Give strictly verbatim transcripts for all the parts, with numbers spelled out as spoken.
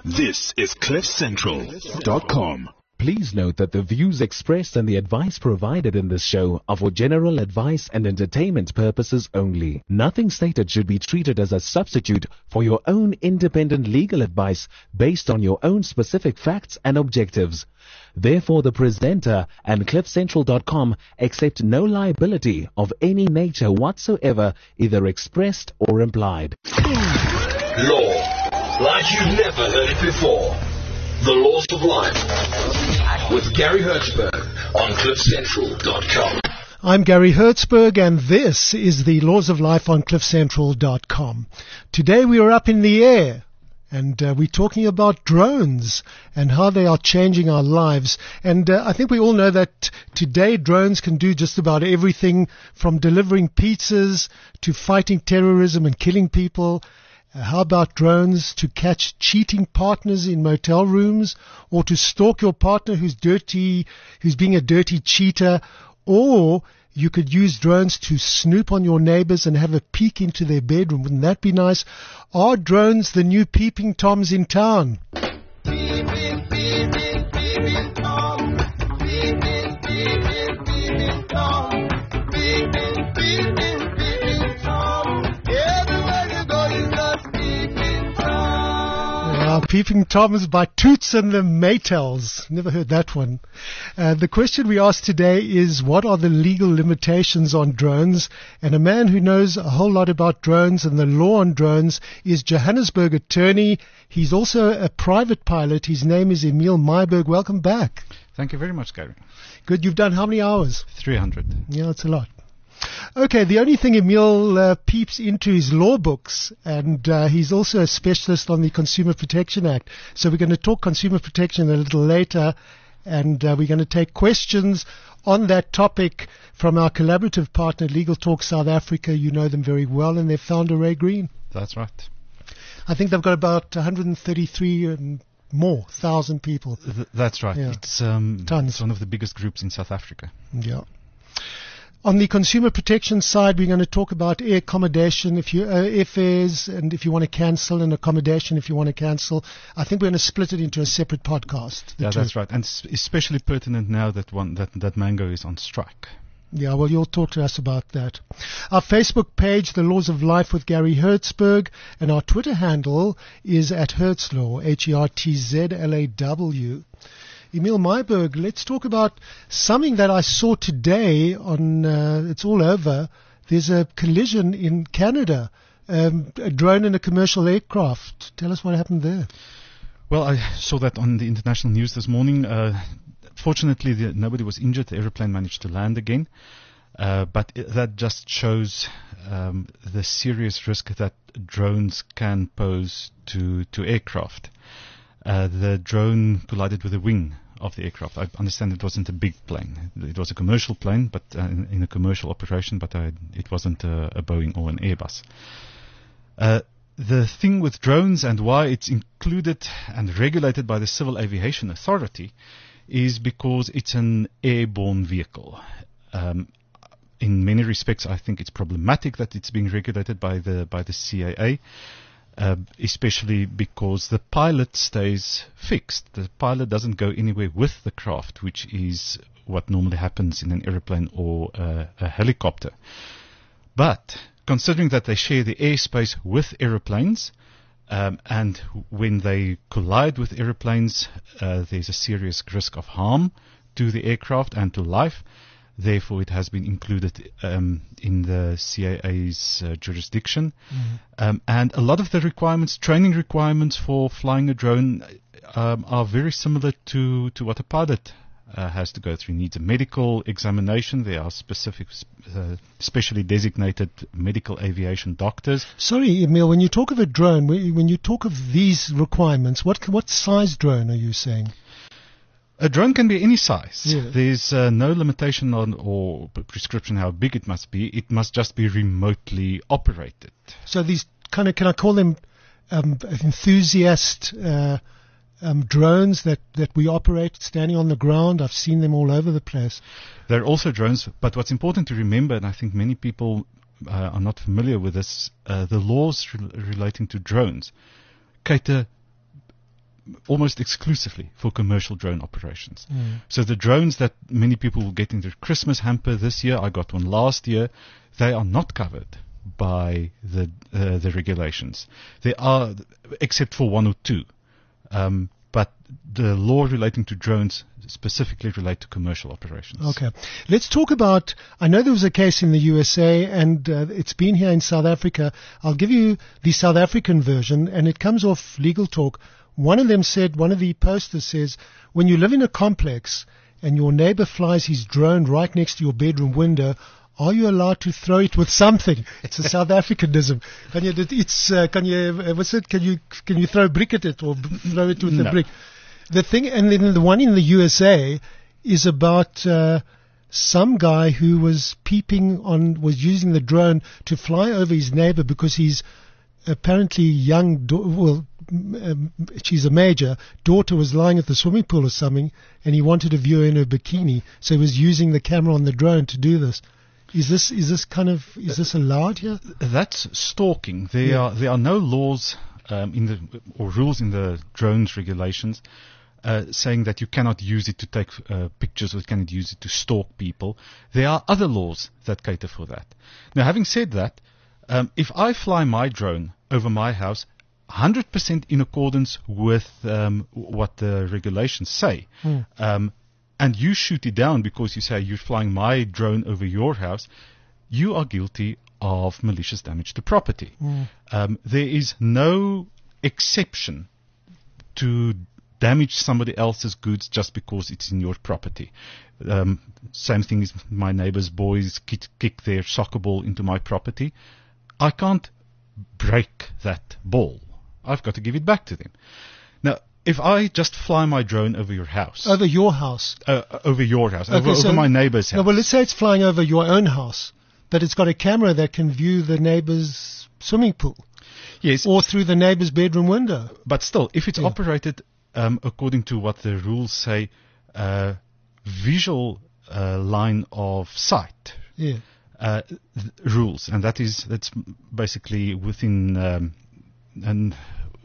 This is cliff central dot com. Please note that the views expressed and the advice provided in this show are for general advice and entertainment purposes only. Nothing stated should be treated as a substitute for your own independent legal advice based on your own specific facts and objectives. Therefore, the presenter and cliff central dot com accept no liability of any nature whatsoever, either expressed or implied. Law, like you've never heard it before. The Laws of Life with Gary Hertzberg on cliff central dot com. I'm Gary Hertzberg, and this is the Laws of Life on cliff central dot com. Today we are up in the air, and uh, we're talking about drones and how they are changing our lives. And uh, I think we all know that today drones can do just about everything, from delivering pizzas to fighting terrorism and killing people. Uh, how about drones to catch cheating partners in motel rooms, or to stalk your partner who's dirty, who's being a dirty cheater? Or you could use drones to snoop on your neighbors and have a peek into their bedroom. Wouldn't that be nice? Are drones the new peeping toms in town? Peeping, peeping, peeping tom. Peeping, peeping, peeping tom. Peeping, peeping, peeping tom. Everywhere you go, you just peeping tom. Uh, peeping toms by Toots and the Maytals. Never heard that one. Uh, the question we asked today is, what are the legal limitations on drones? And a man who knows a whole lot about drones and the law on drones is Johannesburg attorney. He's also a private pilot. His name is Emil Myburgh. Welcome back. Thank you very much, Gary. Good. You've done how many hours? three hundred. Yeah, it's a lot. Okay, the only thing Emil uh, peeps into is law books, and uh, he's also a specialist on the Consumer Protection Act. So we're going to talk consumer protection a little later, and uh, we're going to take questions on that topic from our collaborative partner, Legal Talk South Africa. You know them very well, and their founder, Ray Green. That's right. I think they've got about one hundred thirty-three and more thousand people. Th- that's right. Yeah. It's, um, Tons. it's one of the biggest groups in South Africa. Yeah. On the consumer protection side, we're going to talk about air accommodation, if you uh, airfares, and if you want to cancel, and accommodation if you want to cancel. I think we're going to split it into a separate podcast. Yeah, two. that's right. And it's especially pertinent now that one that, that Mango is on strike. Yeah, well, you'll talk to us about that. Our Facebook page, The Laws of Life with Gary Hertzberg, and our Twitter handle is at Hertzlaw, H E R T Z L A W. Emil Myburgh, let's talk about something that I saw today on, uh, it's all over. There's a collision in Canada, um, a drone and a commercial aircraft. Tell us what happened there. Well, I saw that on the international news this morning. Uh, fortunately, the, nobody was injured. The aeroplane managed to land again. Uh, but it, that just shows um, the serious risk that drones can pose to, to aircraft. Uh, the drone collided with the wing of the aircraft. I understand it wasn't a big plane. It was a commercial plane, but uh, in, in a commercial operation, but uh, it wasn't a, a Boeing or an Airbus. Uh, the thing with drones and why it's included and regulated by the Civil Aviation Authority is because it's an airborne vehicle. Um, in many respects, I think it's problematic that it's being regulated by the by the C A A. Uh, especially because the pilot stays fixed. The pilot doesn't go anywhere with the craft, which is what normally happens in an aeroplane or uh, a helicopter. But considering that they share the airspace with aeroplanes, um, and when they collide with aeroplanes, uh, there's a serious risk of harm to the aircraft and to life. Therefore, it has been included um, in the C A A's uh, jurisdiction. Mm-hmm. Um, and a lot of the requirements, training requirements for flying a drone um, are very similar to, to what a pilot uh, has to go through. He needs a medical examination. There are specific, uh, specially designated medical aviation doctors. Sorry, Emil, when you talk of a drone, when you talk of these requirements, what what size drone are you saying? A drone can be any size. Yeah. There's uh, no limitation on or prescription how big it must be. It must just be remotely operated. So these kind of, can I call them um, enthusiast uh, um, drones that, that we operate standing on the ground? I've seen them all over the place. There are also drones, but what's important to remember, and I think many people uh, are not familiar with this, uh, the laws re- relating to drones cater almost exclusively for commercial drone operations. Mm. So the drones that many people will get in their Christmas hamper this year, I got one last year, they are not covered by the uh, the regulations. They are, except for one or two. Um, but the law relating to drones specifically relate to commercial operations. Okay. Let's talk about, I know there was a case in the U S A and uh, it's been here in South Africa. I'll give you the South African version and it comes off Legal Talk. One of them said, one of the posters says, when you live in a complex and your neighbor flies his drone right next to your bedroom window, are you allowed to throw it with something? It's a South Africanism. Can you, it's, uh, can you, uh, what's it? Can you, can you throw a brick at it or b- throw it with no. a brick? The thing, and then the one in the U S A is about, uh, some guy who was peeping on, was using the drone to fly over his neighbor because he's apparently young, do- well, um, she's a major, daughter was lying at the swimming pool or something and he wanted to view her in her bikini. So he was using the camera on the drone to do this. Is this is this kind of is this allowed here? That's stalking. There Yeah. are there are no laws um, in the or rules in the drones regulations uh, saying that you cannot use it to take uh, pictures or you cannot use it to stalk people. There are other laws that cater for that. Now, having said that, um, if I fly my drone over my house, one hundred percent in accordance with um, what the regulations say. Mm. Um, and you shoot it down because you say you're flying my drone over your house, you are guilty of malicious damage to property. Mm. Um, there is no exception to damage somebody else's goods just because it's in your property. Um, same thing is my neighbor's boys kick, kick their soccer ball into my property. I can't break that ball. I've got to give it back to them. Now, if I just fly my drone over your house, Over your house. uh, over your house, Okay, over, so- over my neighbor's house, No, well, let's say it's flying over your own house, but it's got a camera that can view the neighbor's swimming pool yes, or through the neighbor's bedroom window. but still, if it's Yeah. operated um, according to what the rules say, uh, visual uh, line of sight Yeah. uh, th- rules, and that is that's basically within um, and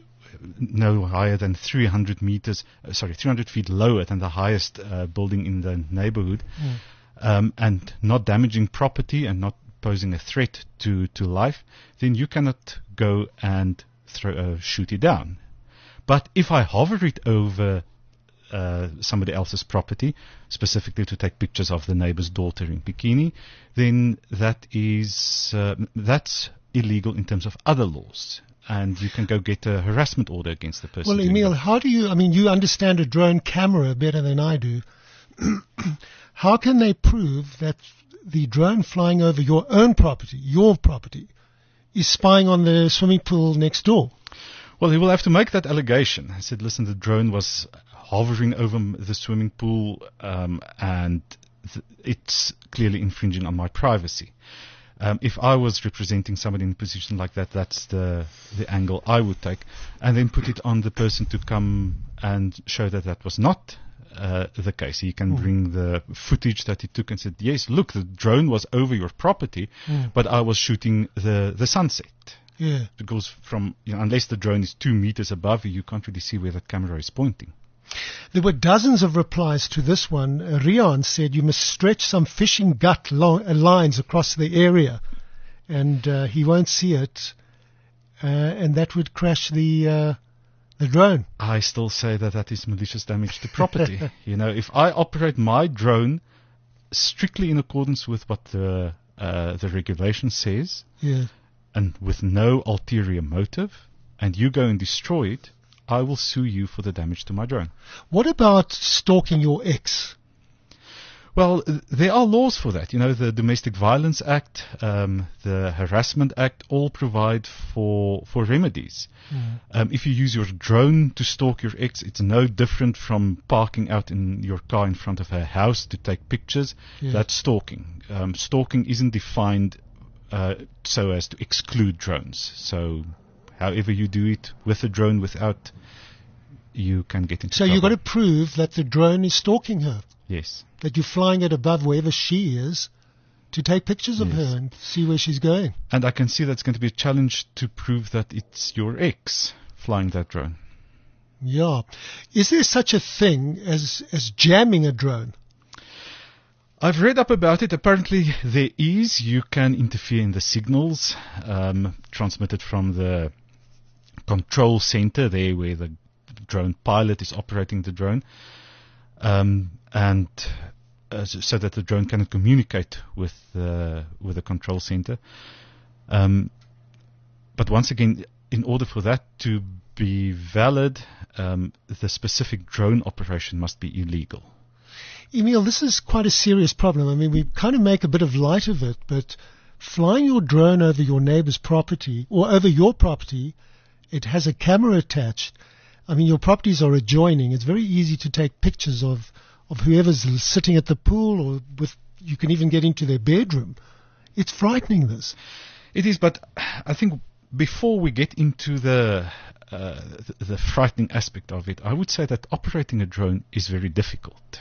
no higher than three hundred meters, uh, sorry, three hundred feet lower than the highest uh, building in the neighborhood, Mm. um, and not damaging property and not posing a threat to, to life, then you cannot go and throw, uh, shoot it down. But if I hover it over uh, somebody else's property, specifically to take pictures of the neighbor's daughter in bikini, then that is uh, that's illegal in terms of other laws, and you can go get a harassment order against the person. Well, doing Emil, that. how do you, I mean, you understand a drone camera better than I do. How can they prove that the drone flying over your own property, your property, is spying on the swimming pool next door? Well, he will have to make that allegation. I said, listen, the drone was hovering over m- the swimming pool, um, and th- it's clearly infringing on my privacy. Um, if I was representing somebody in a position like that, that's the the angle I would take, and then put it on the person to come and show that that was not uh, the case. He can bring the footage that he took and said, yes, look, the drone was over your property, Mm. but I was shooting the, the sunset. Yeah. Because from, you know, unless the drone is two meters above you, you can't really see where the camera is pointing. There were dozens of replies to this one. Uh, Rian said you must stretch some fishing gut lo- uh, lines across the area, and uh, he won't see it, uh, and that would crash the uh, the drone. I still say that that is malicious damage to property. You know, if I operate my drone strictly in accordance with what the uh, the regulation says, Yeah. and with no ulterior motive, and you go and destroy it, I will sue you for the damage to my drone. What about stalking your ex? Well, uh, there are laws for that. You know, the Domestic Violence Act, um, the Harassment Act, all provide for for remedies. Mm. Um, if you use your drone to stalk your ex, it's no different from parking out in your car in front of her house to take pictures. Yeah. That's stalking. Um, stalking isn't defined uh, so as to exclude drones. So, however you do it, with a drone, without, you can get into So trouble. you've got to prove that the drone is stalking her, Yes. that you're flying it above wherever she is to take pictures of Yes. her and see where she's going. And I can see that's going to be a challenge to prove that it's your ex flying that drone. Yeah. Is there such a thing as, as jamming a drone? I've read up about it. Apparently there is. You can interfere in the signals um, transmitted from the control center there where the drone pilot is operating the drone. Um, and uh, so that the drone can communicate with the, with the control center. Um, but once again, in order for that to be valid, um, the specific drone operation must be illegal. Emil, this is quite a serious problem. I mean, we kind of make a bit of light of it, but flying your drone over your neighbor's property or over your property, it has a camera attached. I mean, your properties are adjoining. It's very easy to take pictures of, of whoever's sitting at the pool, or with, you can even get into their bedroom. It's frightening, this. It is, but I think before we get into the, uh, the, the frightening aspect of it, I would say that operating a drone is very difficult.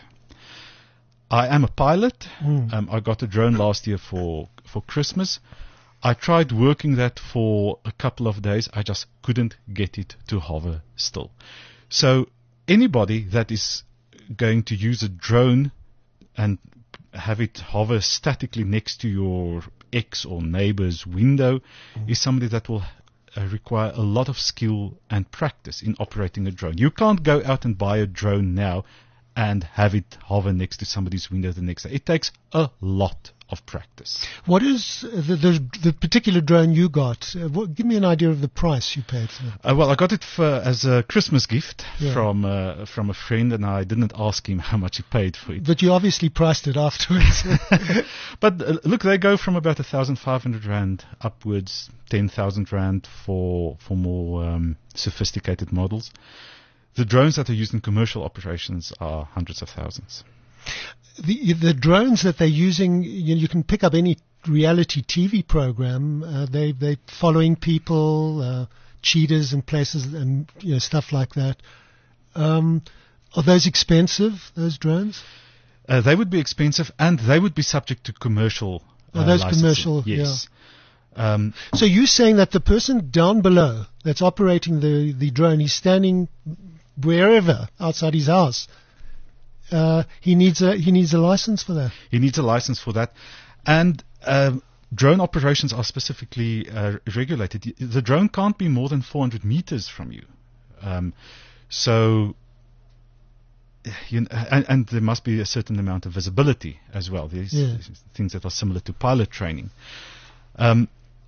I am a pilot. Mm. Um, I got a drone last year for, for Christmas. I tried working that for a couple of days. I just couldn't get it to hover still. So anybody that is going to use a drone and have it hover statically next to your ex or neighbor's window mm. is somebody that will uh, require a lot of skill and practice in operating a drone. You can't go out and buy a drone now and have it hover next to somebody's window the next day. It takes a lot of practice. What is the the, the particular drone you got? Uh, what, give me an idea of the price you paid for it. Uh, well, I got it for, as a Christmas gift yeah. from uh, from a friend, and I didn't ask him how much he paid for it. But you obviously priced it afterwards. But uh, look, they go from about one thousand five hundred rand upwards, ten thousand rand for, for more um, sophisticated models. The drones that are used in commercial operations are hundreds of thousands. The the drones that they're using, you, you can pick up any reality T V program. Uh, they they're following people, uh, cheetahs and places, and you know stuff like that. Um, are those expensive? Those drones? Uh, they would be expensive, and they would be subject to commercial. Uh, are those licensing. commercial? Yes. Yeah. Um, so you're saying that the person down below that's operating the the drone, he's standing wherever outside his house. Uh, he needs a he needs a license for that. He needs a license for that, and um, drone operations are specifically uh, regulated. The drone can't be more than four hundred meters from you, um, so you know, and, and there must be a certain amount of visibility as well. These yeah. things that are similar to pilot training. Um,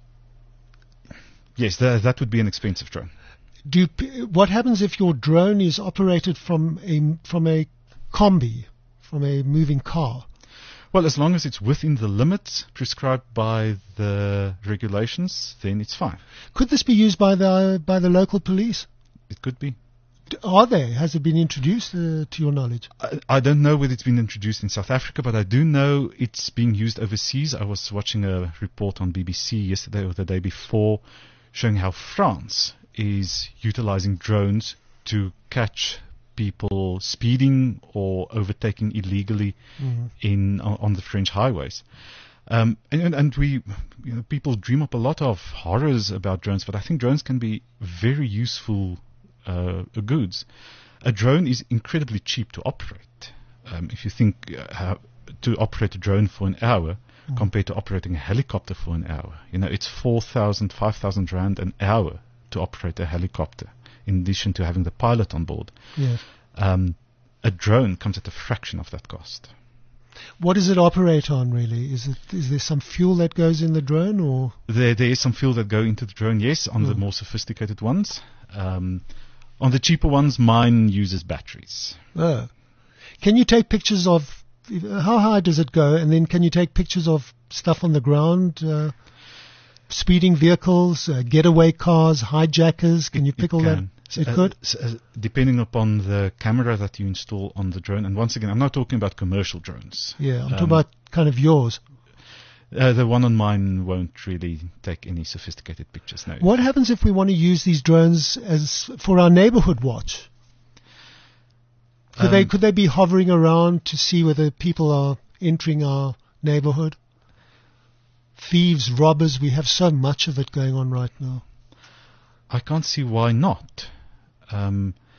yes, th- that would be an expensive drone. Do what happens if your drone is operated from a from a combi, from a moving car? Well, as long as it's within the limits prescribed by the regulations, then it's fine. Could this be used by the by the local police? It could be. Are they? Has it been introduced, uh, to your knowledge? I, I don't know whether it's been introduced in South Africa, but I do know it's being used overseas. I was watching a report on B B C yesterday or the day before showing how France is utilizing drones to catch people speeding or overtaking illegally mm-hmm. in on, on the French highways. Um, and, and we, you know, people dream up a lot of horrors about drones, but I think drones can be very useful uh, goods. A drone is incredibly cheap to operate. Um, if you think uh, how to operate a drone for an hour mm-hmm. compared to operating a helicopter for an hour, you know, it's four thousand, five thousand rand an hour to operate a helicopter, in addition to having the pilot on board. Yes. Um, a drone comes at a fraction of that cost. What does it operate on, really? Is it is there some fuel that goes in the drone, or there there is some fuel that go into the drone? Yes, on oh. the more sophisticated ones. Um, on the cheaper ones, mine uses batteries. Oh. Can you take pictures of how high does it go, and then can you take pictures of stuff on the ground? Uh, Speeding vehicles, uh, getaway cars, hijackers. Can it, you pick it all can. that? It uh, could? Uh, depending upon the camera that you install on the drone. And once again, I'm not talking about commercial drones. Yeah, I'm um, talking about kind of yours. Uh, the one on mine won't really take any sophisticated pictures, no. What happens if we want to use these drones as for our neighborhood watch? Could, um, they, could they be hovering around to see whether people are entering our neighborhood? Thieves, robbers, we have so much of it going on right now. I can't see why not. Um,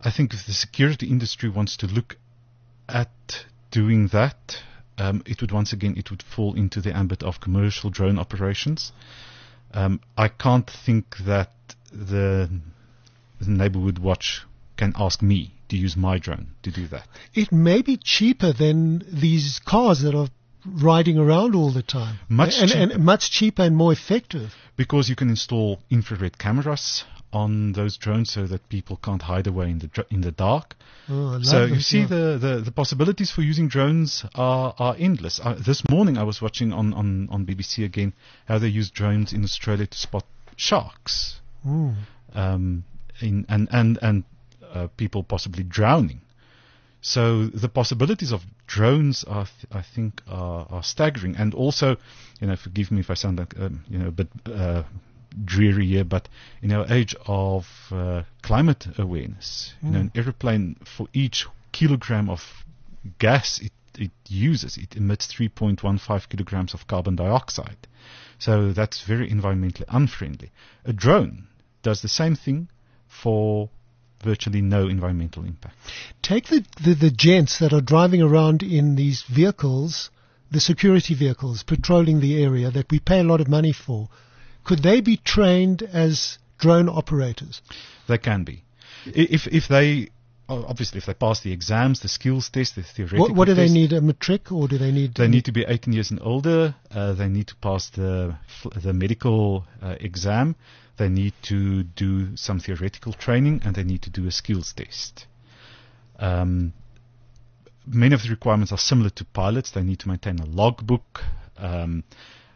I think if the security industry wants to look at doing that, um, it would once again it would fall into the ambit of commercial drone operations. Um, I can't think that the, the Neighborhood Watch can ask me to use my drone to do that. It may be cheaper than these cars that are riding around all the time. Much and, cheaper. and much cheaper and more effective. Because you can install infrared cameras on those drones so that people can't hide away in the dr- in the dark. Oh, I love So it, you see yeah. the, the, the possibilities for using drones are, are endless. Uh, this morning I was watching on, on, on B B C again how they use drones in Australia to spot sharks Mm. um, in, and, and, and uh, people possibly drowning. So the possibilities of drones, are th- I think, are, are staggering. And also, you know, forgive me if I sound like, um, you know, a bit uh, dreary here, but in our age of uh, climate awareness, you know, an aeroplane, for each kilogram of gas it, it uses, it emits three point one five kilograms of carbon dioxide. So that's very environmentally unfriendly. A drone does the same thing for virtually no environmental impact. Take the, the, the gents that are driving around in these vehicles, the security vehicles, patrolling the area that we pay a lot of money for. Could they be trained as drone operators? They can be. I- If if they, obviously, if they pass the exams, the skills test, the theoretical What, what do they test, need, a matric, or do they need... They need to be eighteen years and older. Uh, they need to pass the the medical uh, exam. They need to do some theoretical training, and they need to do a skills test. Um, many of the requirements are similar to pilots. They need to maintain a logbook, um,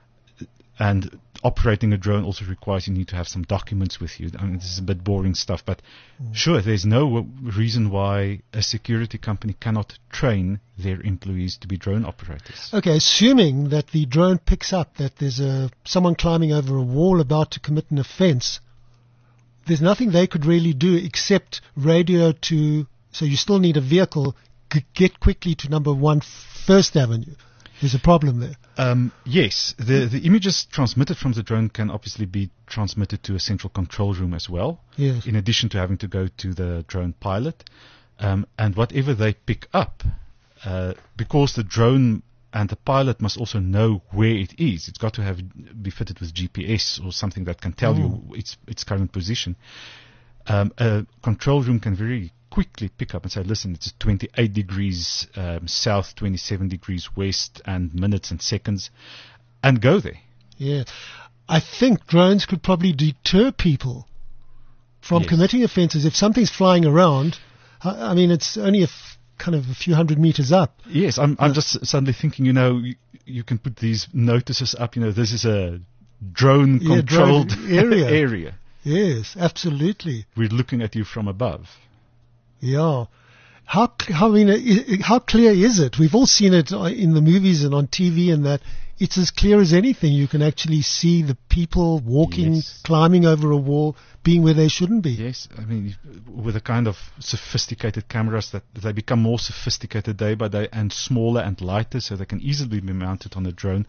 and operating a drone also requires you need to have some documents with you. I mean, this is a bit boring stuff, but sure, there's no w- reason why a security company cannot train their employees to be drone operators. Okay, assuming that the drone picks up that there's a someone climbing over a wall about to commit an offense, there's nothing they could really do except radio to... So you still need a vehicle, g- get quickly to number one First Avenue. There's a problem there. Um, yes, the, the images transmitted from the drone can obviously be transmitted to a central control room as well, Yes. in addition to having to go to the drone pilot. Um, and whatever they pick up, uh, because the drone and the pilot must also know where it is, it's got to have be fitted with G P S or something that can tell you its its current position. Um, a control room can very quickly pick up and say, listen, it's twenty-eight degrees um, south, twenty-seven degrees west, and minutes and seconds, and go there. Yeah. I think drones could probably deter people from Yes. committing offenses. If something's flying around, I I mean, it's only a f- kind of a few hundred meters up. Yes, I'm, I'm just suddenly thinking, you know, you, you can put these notices up, you know, this is a drone-controlled Yeah, drone area. area. Yes, absolutely. We're looking at you from above. Yeah. How, c- how, I mean, i- i- how clear is it? We've all seen it uh, in the movies and on T V and that. It's as clear as anything. You can actually see the people walking, Yes. climbing over a wall, being where they shouldn't be. Yes, I mean, with the kind of sophisticated cameras that they become more sophisticated day by day and smaller and lighter, so they can easily be mounted on a drone.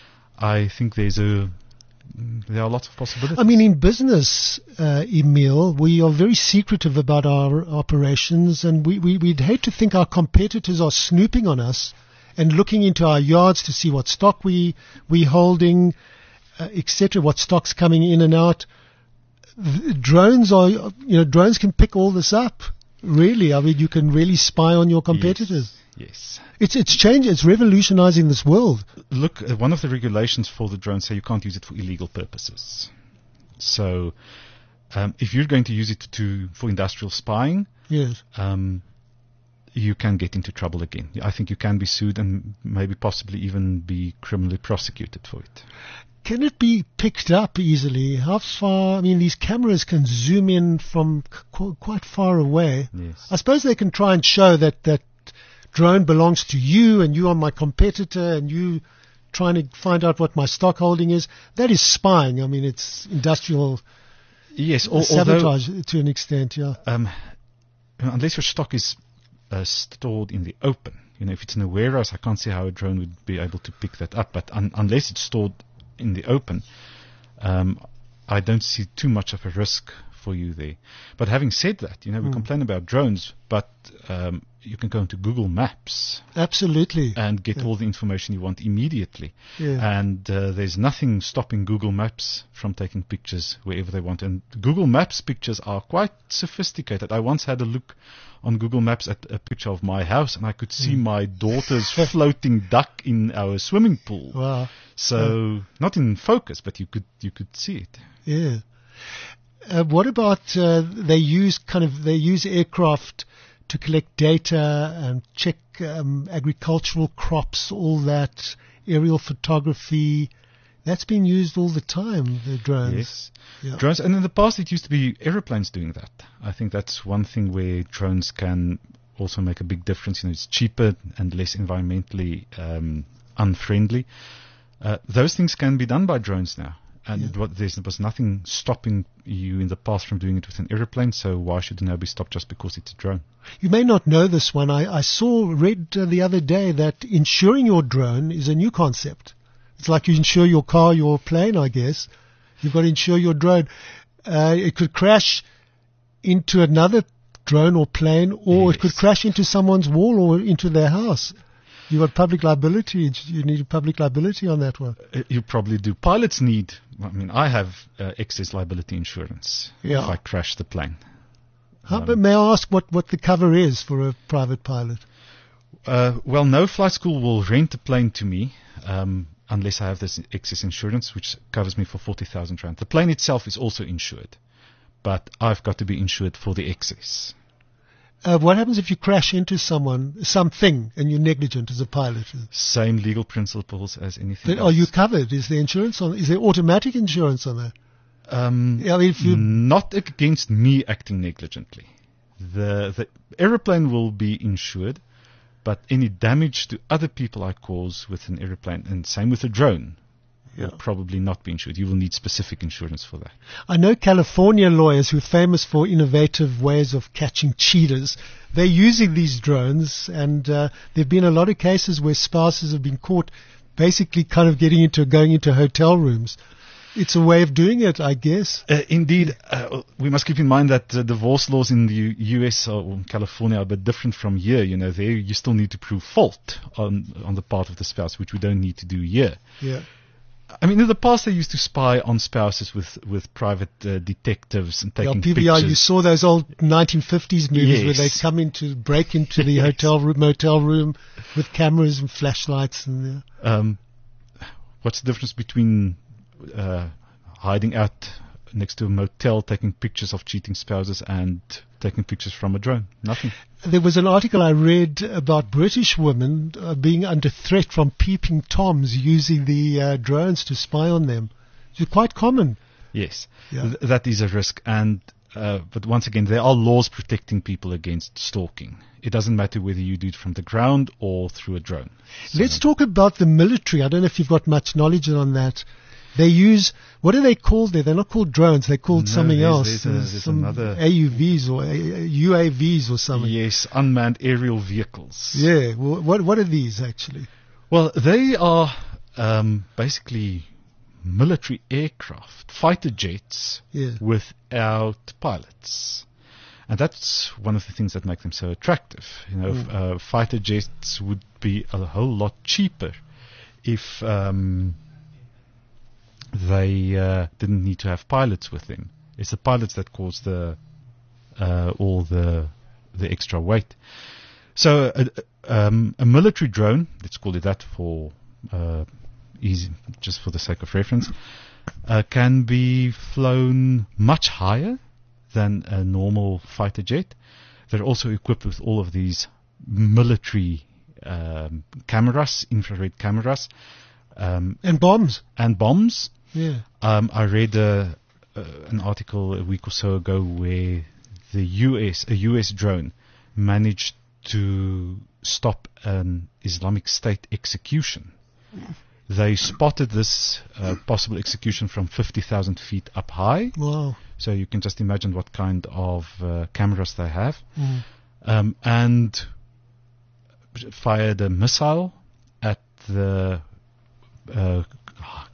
I think there's a there are lots of possibilities. I mean, in business, uh, Emil, we are very secretive about our operations, and we, we, we'd hate to think our competitors are snooping on us and looking into our yards to see what stock we we holding, uh, et cetera, what stock's coming in and out. The drones are, you know, drones can pick all this up. Really, I mean, you can really spy on your competitors. Yes. It's it's changing. It's revolutionizing this world. Look, uh, one of the regulations for the drone say you can't use it for illegal purposes. So, um, if you're going to use it to for industrial spying, Yes. um, you can get into trouble again. I think you can be sued and maybe possibly even be criminally prosecuted for it. Can it be picked up easily? How far? I mean, these cameras can zoom in from qu- quite far away. Yes. I suppose they can try and show that that drone belongs to you and you are my competitor and you trying to find out what my stock holding is. That is spying. I mean, it's industrial Yes, al- although sabotage to an extent, yeah. um, unless your stock is uh, stored in the open, you know, if it's in a warehouse, I can't see how a drone would be able to pick that up. But un- unless it's stored in the open, um, I don't see too much of a risk for you there. But having said that, you know, we Mm. complain about drones, but um, you can go into Google Maps Absolutely. and get Yeah. all the information you want immediately. Yeah. And uh, there's nothing stopping Google Maps from taking pictures wherever they want. And Google Maps pictures are quite sophisticated. I once had a look on Google Maps at a picture of my house, and I could see Mm. my daughter's floating duck in our swimming pool. Wow. So not in focus, but you could you could see it. Yeah. Uh, what about uh, they use kind of they use aircraft to collect data and check um, agricultural crops, all that aerial photography. That's being used all the time. The drones. Yes. Yeah. Drones, and in the past it used to be aeroplanes doing that. I think that's one thing where drones can also make a big difference. You know, it's cheaper and less environmentally um, unfriendly. Uh, those things can be done by drones now, and Yeah. it, wa- there was nothing stopping you in the past from doing it with an aeroplane. So why should it now be stopped just because it's a drone? You may not know this one. I, I saw read uh, the other day that insuring your drone is a new concept. It's like you insure your car, your plane, I guess. You've got to insure your drone. Uh, it could crash into another drone or plane, or it could Yes. crash into someone's wall or into their house. You've got public liability. You need public liability on that one. Uh, You probably do. Pilots need, I mean, I have uh, excess liability insurance Yeah. if I crash the plane. How, Um, but may I ask what, what the cover is for a private pilot? Uh, well, no flight school will rent a plane to me um, unless I have this excess insurance, which covers me for forty thousand rand. The plane itself is also insured, but I've got to be insured for the excess. Uh, what happens if you crash into someone, something, and you're negligent as a pilot? Same legal principles as anything Then else. are you covered? Is there insurance on? Is there automatic insurance on that? Um, I mean, if you not against me acting negligently. The the aeroplane will be insured, but any damage to other people I cause with an aeroplane, and same with a drone, Yeah. will probably not be insured. You will need specific insurance for that. I know California lawyers who are famous for innovative ways of catching cheaters. They're using these drones, and uh, there've been a lot of cases where spouses have been caught basically kind of getting into going into hotel rooms. It's a way of doing it, I guess. Uh, indeed, uh, we must keep in mind that uh, divorce laws in the U- U.S. or in California are a bit different from here. You know, there you still need to prove fault on on the part of the spouse, which we don't need to do here. Yeah. I mean, in the past they used to spy on spouses with with private uh, detectives and Yeah, taking P B I, pictures. you saw those old nineteen fifties movies where they Yes. come into, break into the Yes. hotel room, motel room with cameras and flashlights and uh, Um, what's the difference between uh, hiding out next to a motel, taking pictures of cheating spouses, and taking pictures from a drone? Nothing. There was an article I read about British women uh, being under threat from peeping toms using the uh, drones to spy on them. It's quite common. Yes, Yeah. Th- that is a risk. And uh, but once again, there are laws protecting people against stalking. It doesn't matter whether you do it from the ground or through a drone. So- Let's talk about the military. I don't know if you've got much knowledge on that. They use, what are they called there? They're not called drones. They're called No, something there's- else. there's a- there's some another- A U Vs or A- U A Vs or something. Yes, unmanned aerial vehicles. Yeah. wh- What What are these actually? Well, they are um, basically military aircraft, fighter jets Yeah. without pilots. And that's one of the things that make them so attractive. You know, Mm. f- uh, fighter jets would be a whole lot cheaper if um, they uh, didn't need to have pilots with them. It's the pilots that cause the uh, all the the extra weight. So a, um, a military drone, let's call it that for uh, easy, just for the sake of reference, uh, can be flown much higher than a normal fighter jet. They're also equipped with all of these military um, cameras, infrared cameras, um, And bombs. and bombs. Yeah. Um, I read uh, uh, an article a week or so ago where the U S, a U S drone, managed to stop an Islamic State execution. They spotted this uh, possible execution from fifty thousand feet up high, Wow. so you can just imagine what kind of uh, cameras they have, Mm. um, and fired a missile at the uh,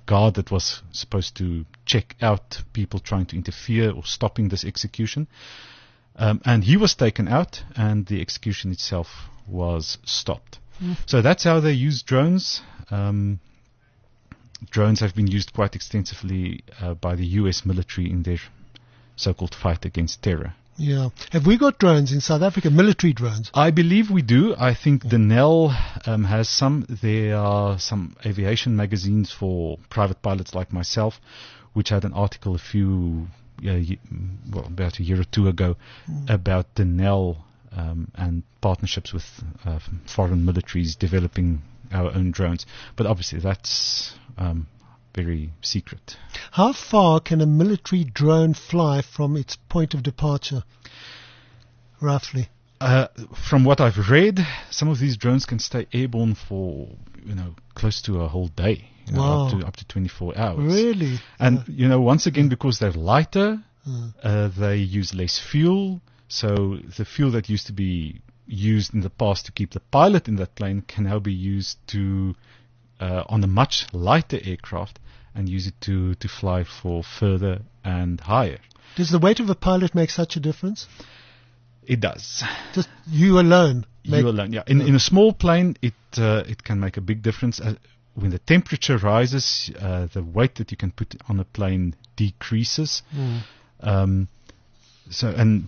guard that was supposed to check out people trying to interfere or stopping this execution. Um, and he was taken out, and the execution itself was stopped. Mm. So that's how they use drones. Um, drones have been used quite extensively uh, by the U S military in their so-called fight against terror. Yeah. Have we got drones in South Africa, military drones? I believe we do. I think the N E L um, has some. There are some aviation magazines for private pilots like myself, which had an article a few, uh, ye- well, about a year or two ago mm. about the N E L um, and partnerships with uh, foreign militaries developing our own drones. But obviously that's um, very secret. How far can a military drone fly from its point of departure, roughly? Uh, from what I've read, some of these drones can stay airborne for, you know, close to a whole day, you know, Wow. up to up to twenty-four hours. Really? And, Uh, you know, once again, because they're lighter, uh, uh, they use less fuel. So the fuel that used to be used in the past to keep the pilot in that plane can now be used to uh, on a much lighter aircraft and use it to, to fly for further and higher. Does the weight of a pilot make such a difference? It does. Just you alone? Make, You alone, yeah. In, in a small plane, it uh, it can make a big difference. Uh, when the temperature rises, uh, the weight that you can put on a plane decreases. Mm. Um, so, and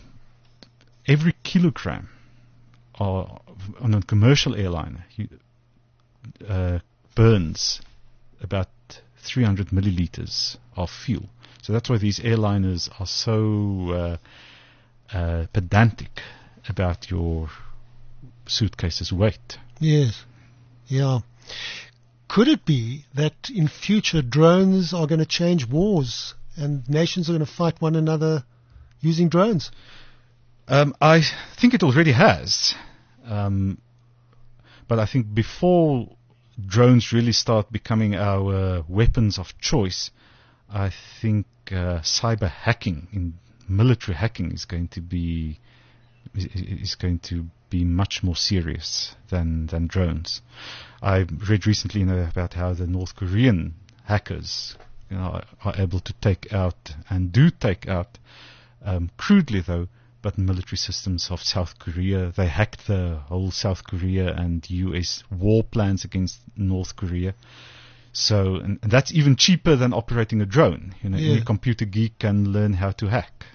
every kilogram or on a commercial airliner you, uh, burns about three hundred milliliters of fuel. So that's why these airliners are so uh, uh, pedantic about your suitcase's weight. Yes. Yeah. Could it be that in future drones are going to change wars and nations are going to fight one another using drones? Um, I think it already has. Um, but I think before drones really start becoming our weapons of choice, I think uh, cyber hacking, in military hacking, is going to be is, is going to be much more serious than than drones. I read recently, you know, about how the North Korean hackers, you know, are, are able to take out and do take out, um, crudely though, but military systems of South Korea. They hacked the whole South Korea and U S war plans against North Korea. So, and, and that's even cheaper than operating a drone. You know, Yeah. any computer geek can learn how to hack.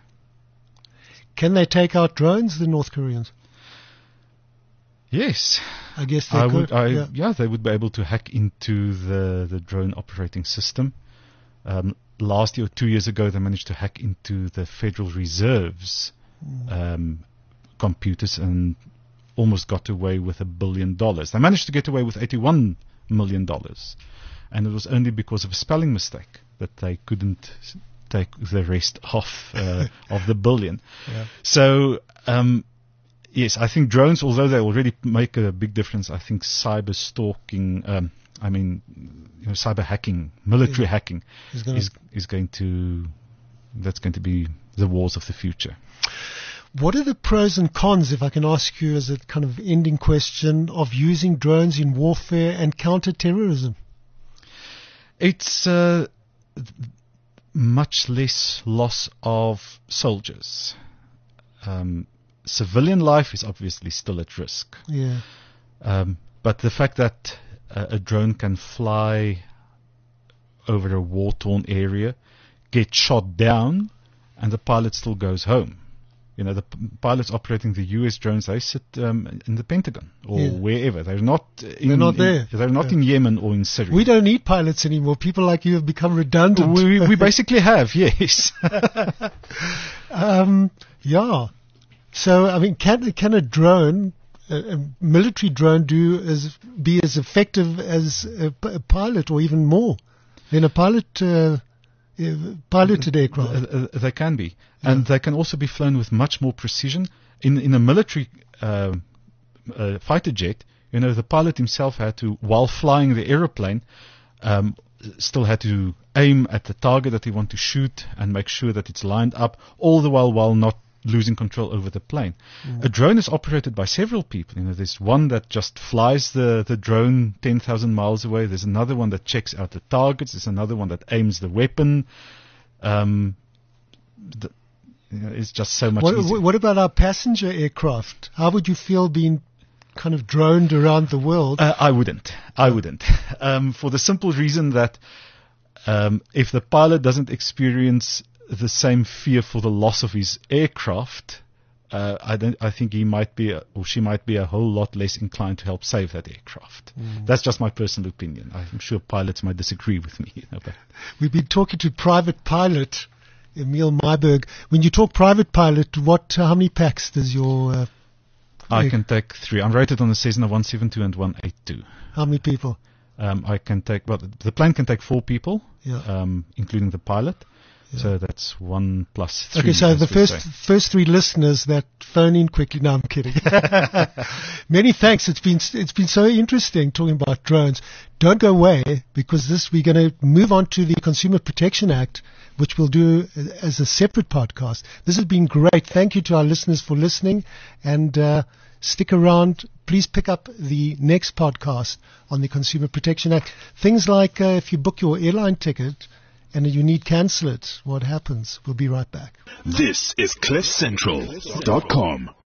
Can they take out drones, the North Koreans? Yes, I guess they I could. would. I, yeah. yeah. they would be able to hack into the the drone operating system. Um, last year or two years ago, they managed to hack into the Federal Reserve's um, computers and almost got away with a billion dollars. They managed to get away with eighty-one million dollars, and it was only because of a spelling mistake that they couldn't s- take the rest off uh, of the billion. Yeah. So, um, yes, I think drones, although they already make a big difference, I think cyber stalking, um, I mean, you know, cyber hacking, military Yeah. hacking, Is gonna- is is going to that's going to be the wars of the future. What are the pros and cons, if I can ask you as a kind of ending question, of using drones in warfare and counter-terrorism? It's uh, th- much less loss of soldiers. Um, civilian life is obviously still at risk. Yeah. Um, but the fact that uh, a drone can fly over a war-torn area, get shot down, and the pilot still goes home. You know, the p- pilots operating the U S drones, they sit um, in the Pentagon or Yeah. wherever. They're not. In, They're not in- there. They're not Yeah. in Yemen or in Syria. We don't need pilots anymore. People like you have become redundant. We, we basically have, yes. Um, yeah. So, I mean, can can a drone, a, a military drone, do as be as effective as a, p- a pilot, or even more than a pilot uh, uh, piloted aircraft? Uh, uh, they can be, and they can also be flown with much more precision. In in a military uh, uh, fighter jet, you know, the pilot himself had to, while flying the aeroplane, um, still had to aim at the target that he wanted to shoot and make sure that it's lined up, all the while while not losing control over the plane. Mm. A drone is operated by several people. You know, there's one that just flies the, the drone ten thousand miles away. There's another one that checks out the targets. There's another one that aims the weapon. Um, the, you know, it's just so much what, easier. What about our passenger aircraft? How would you feel being kind of droned around the world? Uh, I wouldn't. I wouldn't. Um, for the simple reason that um, if the pilot doesn't experience the same fear for the loss of his aircraft, uh, I don't. I think he might be, a, or she might be, a whole lot less inclined to help save that aircraft. Mm. That's just my personal opinion. I'm sure pilots might disagree with me. You know, but we've been talking to private pilot Emil Myberg. When you talk private pilot, what? How many packs does your? Uh, I can take three. I'm rated on the Cessna one seventy-two and one eighty-two. How many people? Um, I can take. Well, the plane can take four people, yeah. um, including the pilot. Yeah. So that's one plus three. Okay, so the first say. first three listeners that phone in quickly. No, I'm kidding. Many thanks. It's been it's been so interesting talking about drones. Don't go away, because this we're going to move on to the Consumer Protection Act, which we'll do as a separate podcast. This has been great. Thank you to our listeners for listening, and uh, stick around. Please pick up the next podcast on the Consumer Protection Act. Things like uh, if you book your airline ticket and you need cancel it, what happens? We'll be right back. This is cliff central dot com.